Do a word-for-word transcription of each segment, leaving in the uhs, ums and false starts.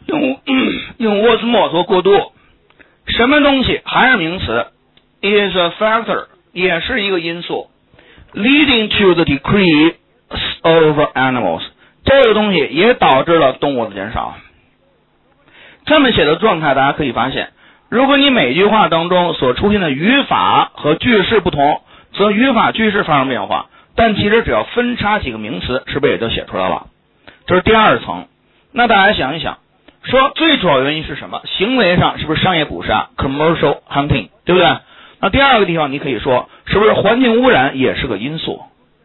用用沃兹莫做过渡，什么东西还是名词 is a factor 也是一个因素 leading to the decrease of animals 这个东西也导致了动物的减少。这么写的状态大家可以发现，如果你每句话当中所出现的语法和句式不同，则语法句式发生变化，但其实只要分叉几个名词是不是也就写出来了？这是第二层。那大家想一想，说最主要原因是什么？行为上是不是商业捕杀 commercial hunting 对不对？那第二个地方你可以说是不是环境污染也是个因素，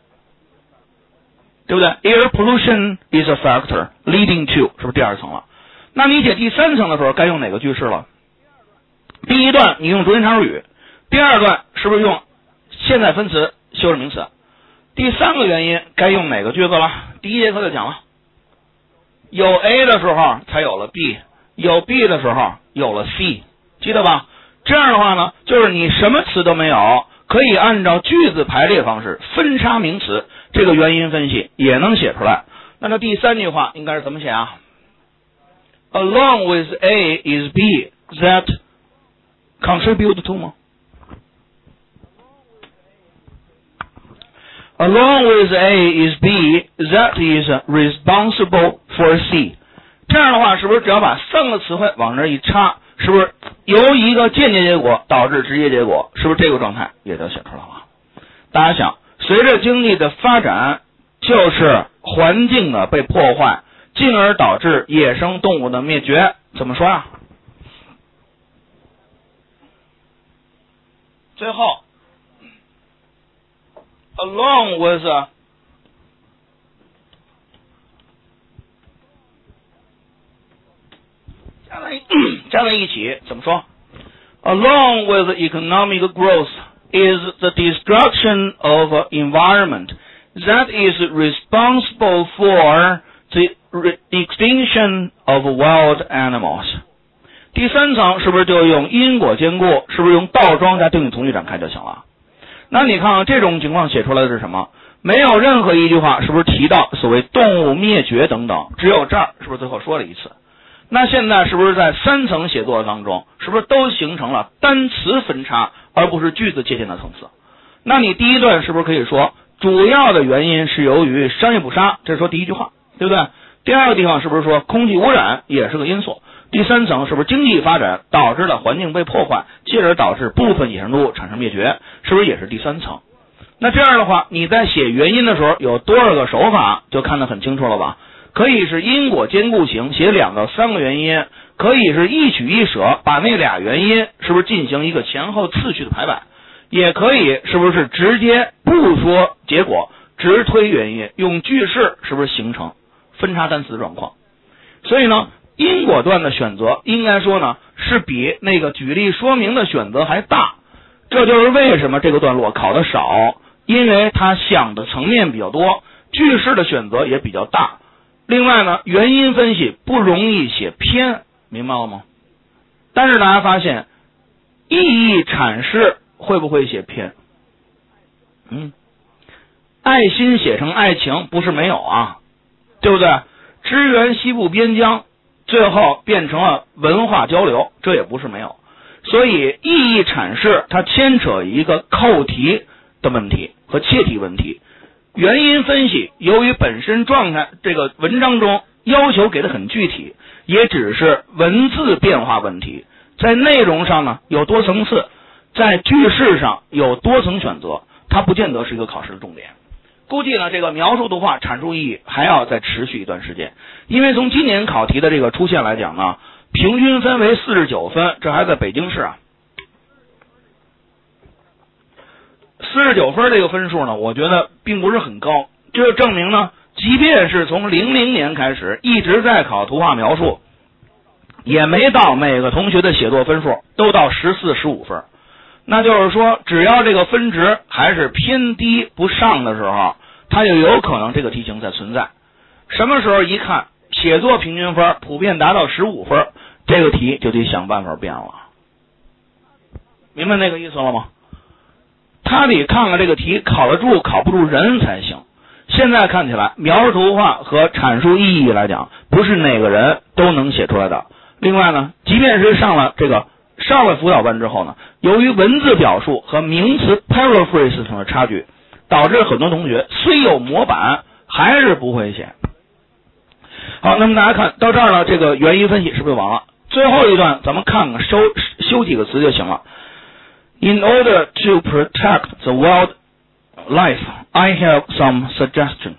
对不对？ Air pollution is a factor leading to 是不是第二层了？那你写第三层的时候该用哪个句式了？第一段你用主音长语，第二段是不是用现在分词修饰名词？第三个原因该用哪个句子了？第一节课就讲了，有 A 的时候才有了 B， 有 B 的时候有了 C， 记得吧？这样的话呢，就是你什么词都没有，可以按照句子排列方式分叉名词，这个原因分析也能写出来。那这第三句话应该是怎么写啊？ Along with A is B that contribute to 吗？ Along with A is B that is responsible for C 这样的话是不是只要把三个词汇往这一插，是不是由一个间接结果导致直接结果，是不是这个状态也就写出来了？大家想，随着经济的发展，就是环境的被破坏，进而导致野生动物的灭绝，怎么说呀？最后 along with a, 加在加在一起怎么说 ？Along with economic growth is the destruction of environment that is responsible for the extinction of wild animals。第三层是不是就用因果兼顾，是不是用倒装加定语从句展开就行了？那你看看这种情况写出来的是什么？没有任何一句话是不是提到所谓动物灭绝等等，只有这儿是不是最后说了一次？那现在是不是在三层写作当中，是不是都形成了单词分叉，而不是句子界限的层次？那你第一段是不是可以说主要的原因是由于商业捕杀，这是说第一句话，对不对？第二个地方是不是说空气污染也是个因素？第三层是不是经济发展导致了环境被破坏，进而导致部分野生动物产生灭绝，是不是也是第三层？那这样的话，你在写原因的时候有多少个手法就看得很清楚了吧？可以是因果兼顾型，写两到三个原因，可以是一取一舍，把那俩原因是不是进行一个前后次序的排版，也可以是不是直接不说结果，直推原因，用句式是不是形成分叉单词的状况？所以呢，因果段的选择应该说呢是比那个举例说明的选择还大，这就是为什么这个段落考的少，因为它想的层面比较多，句式的选择也比较大。另外呢，原因分析不容易写偏，明白了吗？但是大家发现意义阐释会不会写偏？嗯，爱心写成爱情不是没有啊，对不对？支援西部边疆最后变成了文化交流，这也不是没有。所以意义阐释它牵扯一个扣题的问题和切题问题。原因分析由于本身状态这个文章中要求给的很具体，也只是文字变化问题，在内容上呢有多层次，在句式上有多层选择，它不见得是一个考试的重点。估计呢这个描述度化阐述意义还要再持续一段时间，因为从今年考题的这个出现来讲呢，平均分为四十九分，这还在北京市啊。四十九分这个分数呢，我觉得并不是很高，这就证明呢，即便是从零零年开始一直在考图画描述，也没到每个同学的写作分数都到十四、十五分。那就是说，只要这个分值还是偏低不上的时候，它就有可能这个题型在存在。什么时候一看写作平均分普遍达到十五分，这个题就得想办法变了。明白那个意思了吗？他得看看这个题考得住考不住人才行。 现在看起来，描述图画和阐述意义来讲，不是哪个人都能写出来的。另外呢，即便是上了这个上了辅导班之后呢，由于文字表述和名词 paraphrase 上的差距，导致很多同学虽有模板，还是不会写。好，那么大家看到这儿呢，这个原因分析是不是就完了？最后一段咱们看看修修几个词就行了。In order to protect the wildlife, I have some suggestion.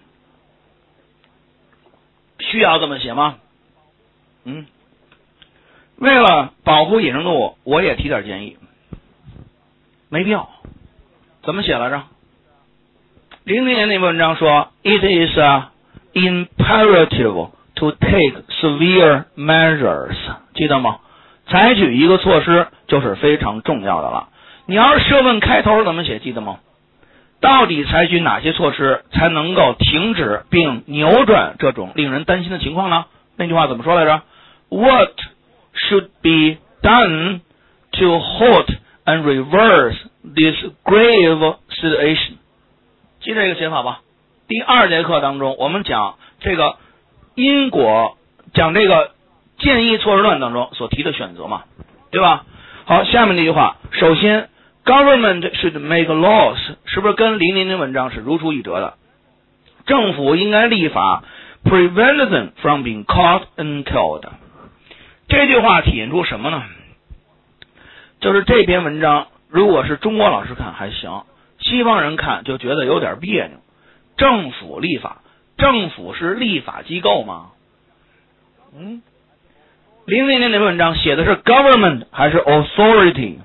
需要这么写吗？嗯，为了保护野生动物，我也提点建议。没必要。怎么写来着？零零年那篇文章说 ，It is uh, imperative to take severe measures. 记得吗？采取一个措施就是非常重要的了。你要是设问开头怎么写？记得吗？到底采取哪些措施才能够停止并扭转这种令人担心的情况呢？那句话怎么说来着 ？What should be done to halt and reverse this grave situation？ 记这个写法吧。第二节课当中，我们讲这个因果，讲这个建议措施论当中所提的选择嘛，对吧？好，下面这句话，首先 ，government should make laws， 是不是跟零零的文章是如出一辙的？政府应该立法 ，prevent them from being caught and killed。这句话体现出什么呢？就是这篇文章，如果是中国老师看还行，西方人看就觉得有点别扭。政府立法，政府是立法机构吗？嗯。零零年那篇文章写的是 government 还是 authority？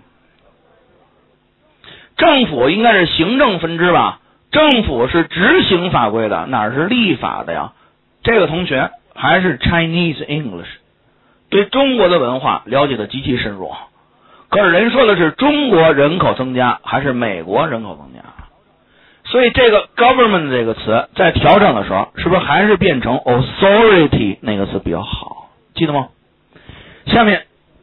政府应该是行政分支吧？政府是执行法规的，哪是立法的呀？这个同学还是 Chinese English， 对中国的文化了解的极其深入。可是人说的是中国人口增加还是美国人口增加？所以这个 government 这个词在调整的时候，是不是还是变成 authority 那个词比较好？记得吗？下面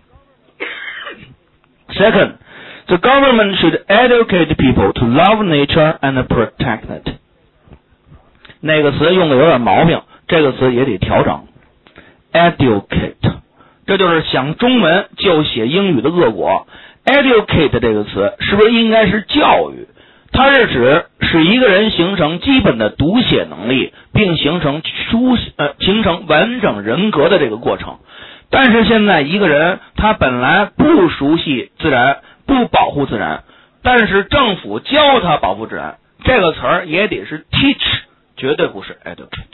Second, the government should educate people to love nature and protect it. 那个词用的有点毛病，这个词也得调整。Educate， 这就是想中文就写英语的恶果。Educate 这个词是不是应该是教育？它是指使一个人形成基本的读写能力，并形成书呃形成完整人格的这个过程。但是现在一个人他本来不熟悉自然，不保护自然，但是政府教他保护自然，这个词儿也得是 teach， 绝对不是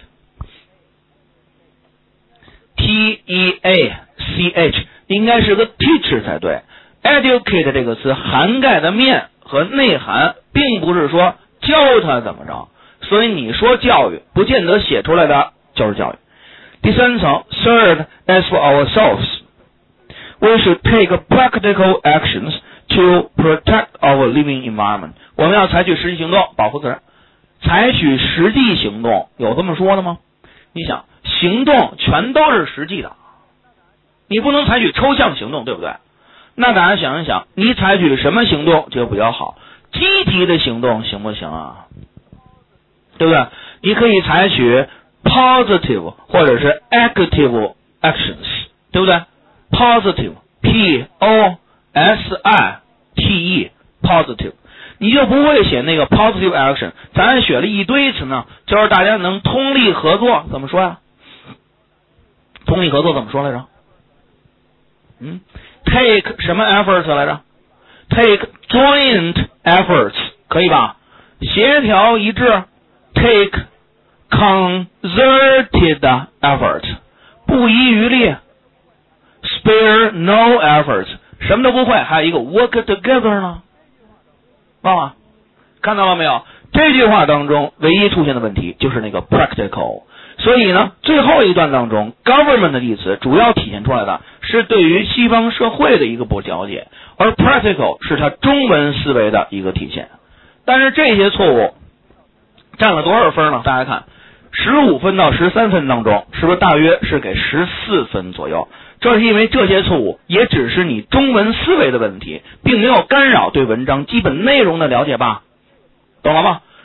educate。T E A C H 应该是个 teacher 才对。educate 这个词涵盖的面和内涵，并不是说教他怎么着，所以你说教育，不见得写出来的就是教育。第三层 ，third, as for ourselves, we should take practical actions to protect our living environment. 我们要采取实际行动，保护自然。采取实际行动，有这么说的吗？你想，行动全都是实际的，你不能采取抽象行动，对不对？那大家想一想，你采取什么行动就比较好？积极的行动行不行啊？对不对？你可以采取positive 或者是 active actions， 对不对？ positive P O S I T E positive， 你就不会写那个 positive action， 咱学了一堆词呢，就是大家能通力合作，怎么说呀？通力合作怎么说来着？嗯 take 什么 efforts 来着？ take joint efforts 可以吧？协调一致 take concerted effort， 不遗余力 spare no efforts， 什么都不会，还有一个 work together 呢，忘了？看到了没有？这句话当中唯一出现的问题就是那个 practical， 所以呢，最后一段当中 government 的意思主要体现出来的是对于西方社会的一个不了解，而 practical 是它中文思维的一个体现。但是这些错误占了多少分呢？大家看十五分到十三分当中，是不是大约是给十四分左右？这是因为这些错误也只是你中文思维的问题，并没有干扰对文章基本内容的了解吧？懂了吗？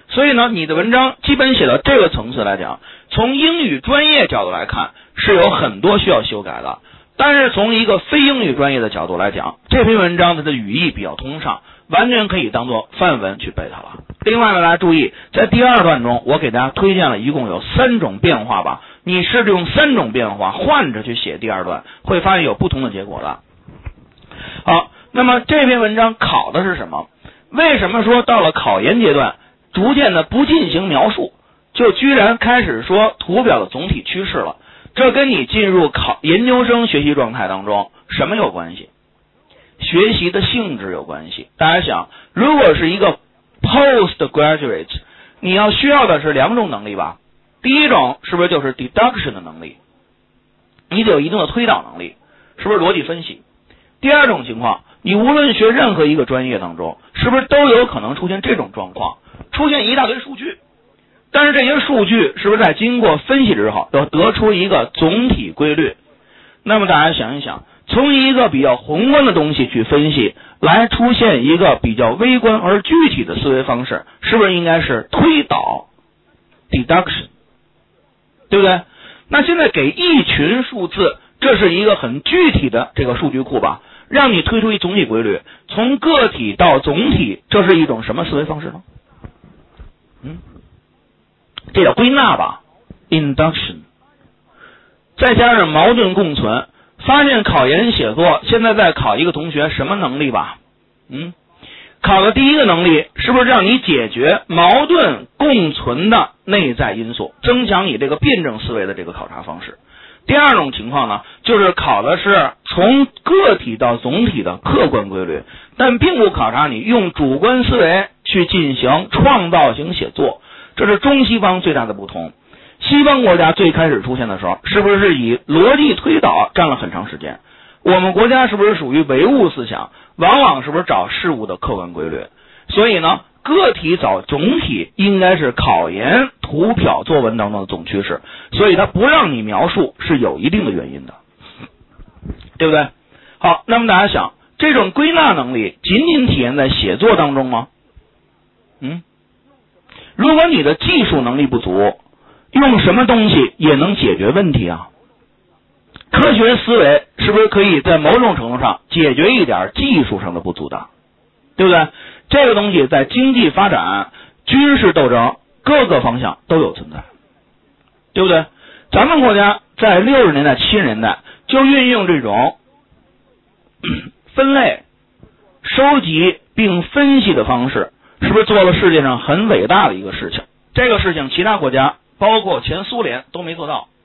所以呢，你的文章基本写到这个层次来讲，从英语专业角度来看是有很多需要修改的，但是从一个非英语专业的角度来讲，这篇文章它的语义比较通畅，完全可以当做范文去背它了。另外呢，大家注意，在第二段中我给大家推荐了一共有三种变化吧，你试着用三种变化换着去写第二段，会发现有不同的结果的。好，那么这篇文章考的是什么？为什么说到了考研阶段逐渐的不进行描述，就居然开始说图表的总体趋势了？这跟你进入考研究生学习状态当中什么有关系？学习的性质有关系。大家想，如果是一个 postgraduate， 你要需要的是两种能力吧。第一种是不是就是 deduction 的能力，你得有一定的推导能力，是不是逻辑分析？第二种情况，你无论学任何一个专业当中，是不是都有可能出现这种状况，出现一大堆数据，但是这些数据是不是在经过分析之后要得出一个总体规律？那么大家想一想，从一个比较宏观的东西去分析，来出现一个比较微观而具体的思维方式，是不是应该是推导 deduction， 对不对？那现在给一群数字，这是一个很具体的这个数据库吧，让你推出一总体规律，从个体到总体，这是一种什么思维方式呢？嗯，这叫归纳吧 induction， 再加上矛盾共存。发现考研写作现在在考一个同学什么能力吧？嗯，考的第一个能力是不是让你解决矛盾共存的内在因素，增强你这个辩证思维的这个考察方式？第二种情况呢，就是考的是从个体到总体的客观规律，但并不考察你用主观思维去进行创造型写作，这是中西方最大的不同。西方国家最开始出现的时候，是不是以逻辑推导占了很长时间？我们国家是不是属于唯物思想，往往是不是找事物的客观规律？所以呢，个体找总体应该是考研图表作文当中的总趋势，所以它不让你描述是有一定的原因的，对不对？好，那么大家想，这种归纳能力仅仅体现在写作当中吗？嗯，如果你的技术能力不足，用什么东西也能解决问题啊？科学思维是不是可以在某种程度上解决一点技术上的不足的？对不对？这个东西在经济发展、军事斗争各个方向都有存在，对不对？咱们国家在六十年代、七十年代就运用这种分类、收集并分析的方式，是不是做了世界上很伟大的一个事情？这个事情其他国家包括前苏联都没做到。